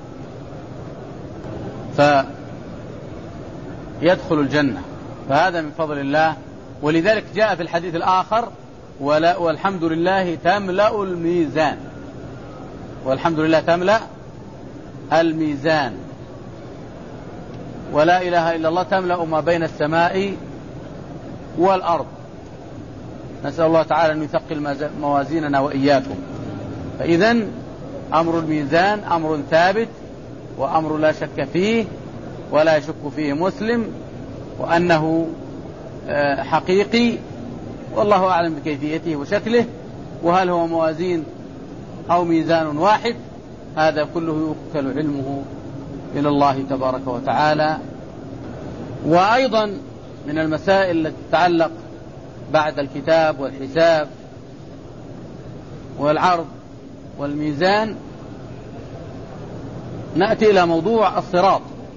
فيدخل الجنة، فهذا من فضل الله. ولذلك جاء في الحديث الآخر ولا والحمد لله تملأ الميزان، والحمد لله تملأ الميزان، ولا إله إلا الله تملأ ما بين السماء والأرض. نسأل الله تعالى أن يثقل موازيننا وإياكم. فإذن أمر الميزان أمر ثابت وأمر لا شك فيه ولا يشك فيه مسلم، وأنه حقيقي، والله أعلم بكيفيته وشكله، وهل هو موازين أو ميزان واحد، هذا كله يوكل علمه إلى الله تبارك وتعالى. وأيضا من المسائل التي تتعلق بعد الكتاب والحساب والعرض والميزان نأتي إلى موضوع الصراط.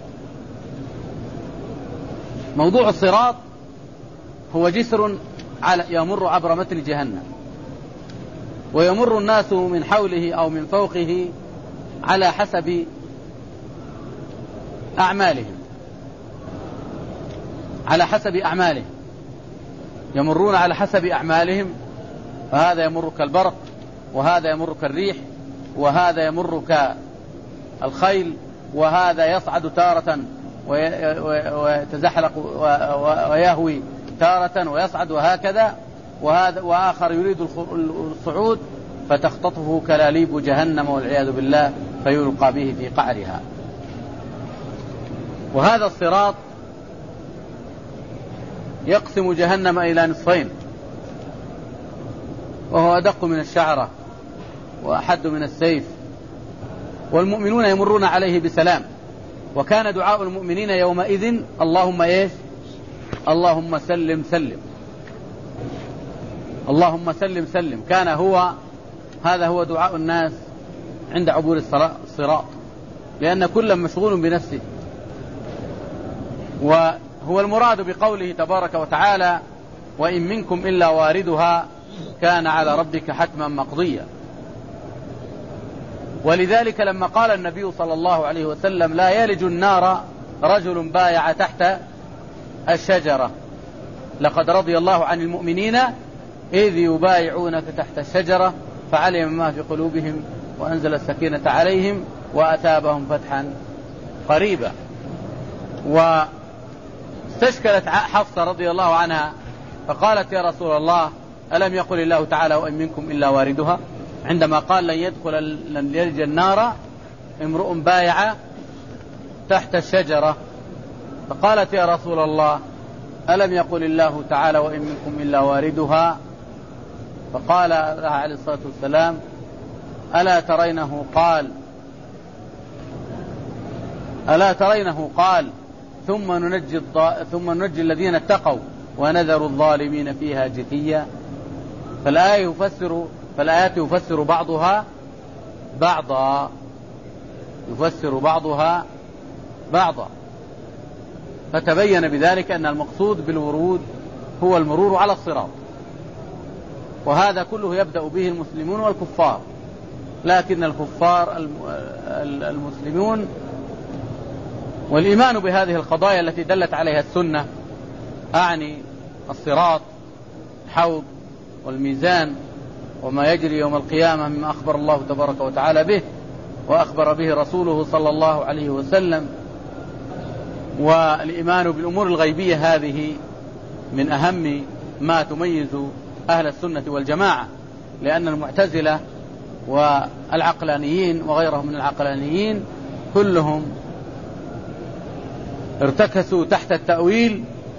موضوع الصراط هو جسر على يمر عبر متن جهنم، ويمر الناس من حوله أو من فوقه على حسب أعمالهم، على حسب أعمالهم يمرون على حسب أعمالهم، فهذا يمر كالبرق، وهذا يمر كالريح، وهذا يمر كالخيل، وهذا يصعد تارة ويتزحلق ويهوي تارة ويصعد، وهكذا، وهذا وآخر يريد الصعود فتختطفه كلاليب جهنم والعياذ بالله فيلقى به في قعرها. وهذا الصراط يقسم جهنم إلى نصفين، وهو أدق من الشعرة وأحد من السيف، والمؤمنون يمرون عليه بسلام. وكان دعاء المؤمنين يومئذ اللهم إيش؟ اللهم سلم سلم، اللهم سلم سلم. كان هو هذا هو دعاء الناس عند عبور الصراط، لأن كل مشغول بنفسه. وهو المراد بقوله تبارك وتعالى وإن منكم إلا واردها كان على ربك حتما مقضيا. ولذلك لما قال النبي صلى الله عليه وسلم لا يلج النار رجل بايع تحت الشجرة لقد رضي الله عن المؤمنين إذ يبايعونك تحت الشجرة فعلم ما في قلوبهم وأنزل السكينة عليهم وأثابهم فتحا قريبا. واستشكلت حفصة رضي الله عنها فقالت يا رسول الله ألم يقل الله تعالى وإن منكم إلا واردها، عندما قال لن يدخل لن يلج النار امرؤ بايع تحت الشجرة، فقالت يا رسول الله ألم يقل الله تعالى وإن منكم إلا واردها، فقال لها عليه الصلاة والسلام ألا ترينه قال ألا ترينه قال ثم ننجي, ثم ننجي الذين اتقوا ونذر الظالمين فيها جثيا. فالآية يفسر فالآيات يفسر بعضها بعضا يفسر بعضها بعضا فتبين بذلك أن المقصود بالورود هو المرور على الصراط، وهذا كله يبدأ به المسلمون والكفار، لكن الكفار المسلمون والإيمان بهذه القضايا التي دلت عليها السنة، أعني الصراط الحوض والميزان وما يجري يوم القيامة مما أخبر الله تبارك وتعالى به وأخبر به رسوله صلى الله عليه وسلم، والإيمان بالأمور الغيبية هذه من أهم ما تميز أهل السنة والجماعة، لأن المعتزلة والعقلانيين وغيرهم من العقلانيين كلهم ارتكسوا تحت التأويل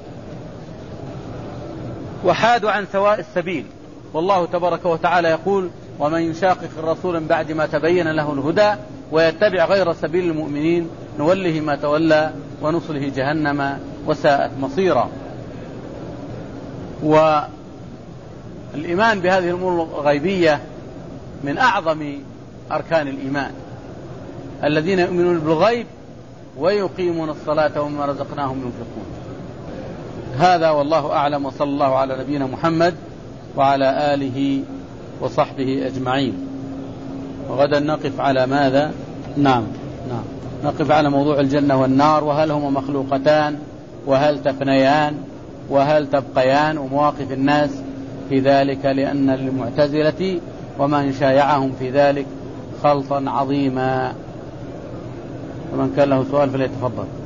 وحادوا عن سواء السبيل. والله تبارك وتعالى يقول: ومن يشاقق الرسول من بعد ما تبين له الهدى ويتبع غير سبيل المؤمنين نوله ما تولى ونصله جهنم وساءت مصيرا. والإيمان بهذه الأمور الغيبية من أعظم أركان الإيمان، الذين يؤمنون بالغيب ويقيمون الصلاة ومما رزقناهم ينفقون. هذا والله أعلم، وصلى الله على نبينا محمد وعلى آله وصحبه أجمعين. وغدا نقف على ماذا؟ نعم نعم نقف على موضوع الجنة والنار، وهل هما مخلوقتان، وهل تفنيان، وهل تبقيان، ومواقف الناس في ذلك، لأن للمعتزلة ومن شايعهم في ذلك خلطا عظيما. ومن كان له سؤال فليتفضل.